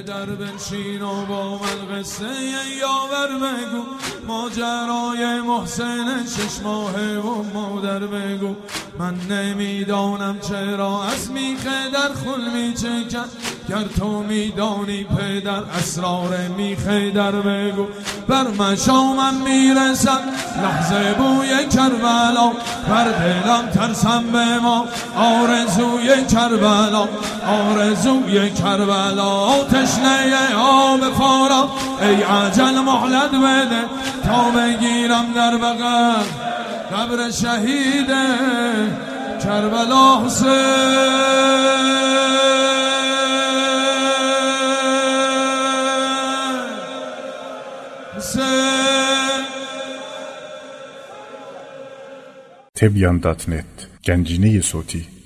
پدر بنشین و با من قصه یاور بگو، ماجرای محسن 6 ماهه و مادر بگو. من نمیدانم چرا از میخ در خون میچکن، گر تو میدانی پدر اسرار میخ در بگو. بر مشامم میرسم لحظه بوی کربلا، بر دلم ترسم به ما آرزوی کربلا، آرزوی کربلا. تشنه آب فارا ای عجل مهلت بده، تا بگیرم در بغل قبر شهید کربلا حسین. Tebyan.net Gencine Soti